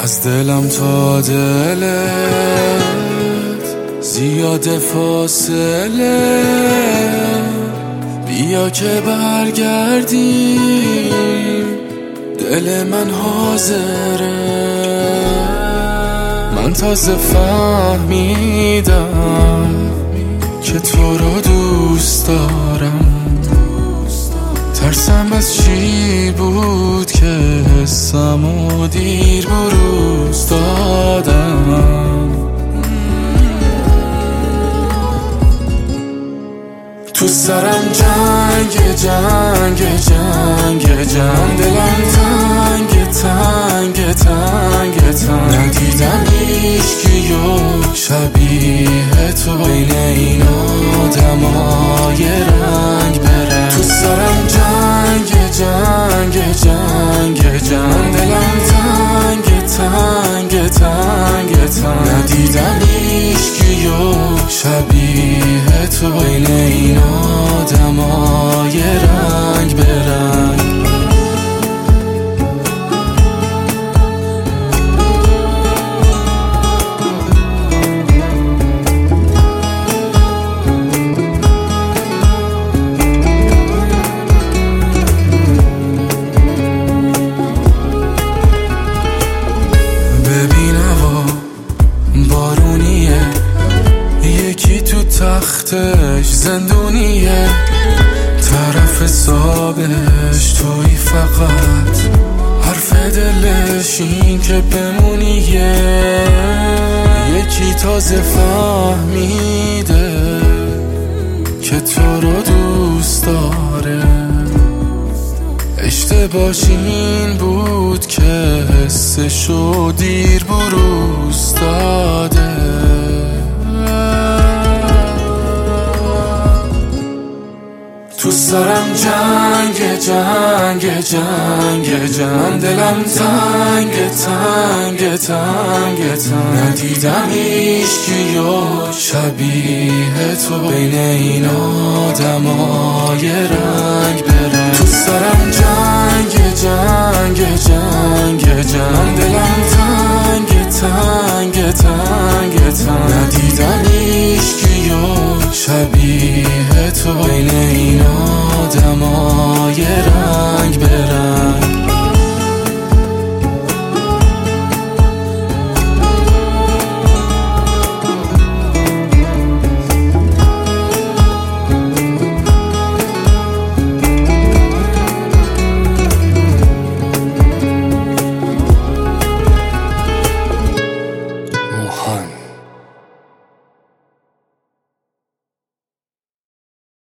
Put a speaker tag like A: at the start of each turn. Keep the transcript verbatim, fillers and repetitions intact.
A: از دلم تا دلت زیاد فاصله، بیا که برگردیم، دل من حاضره. من تازه فهمیدم که تو رو دوست دارم، ترسم از چی بود که حسمو دیر بروز دادم. تو سرم جنگ جنگ جنگ جنگ، دلم تنگ تنگ تنگ تنگ، ندیدم هیچکیو شبیه تو بین این آدمای رنگ برنگ. تو سرم جنگ جنگ جنگ جنگ، دلم تنگ تنگ تنگ تنگ، ندیدم هیچکیو شبیه تو بین این آدمای رنگ برنگ. یکی تو تختش زندونیه، طرف حسابش توی، فقط حرف دلش این که بمونیه. یکی تازه فهمیده که تو رو دوست داره، اشتباهش این بود که حسشو دیر بروز داده. تو سرم جنگ جنگ جنگ جنگ، دلم تنگ تنگ تنگ تنگ، ندیدم هیچکیو شبیه تو بین این آدمای رنگ برنگ. تو سرم جنگ جنگ جنگ جنگ، دلم تنگ تنگ تنگ تنگ، ندیدم هیچکیو شبیه تو بین این آدمای رنگ.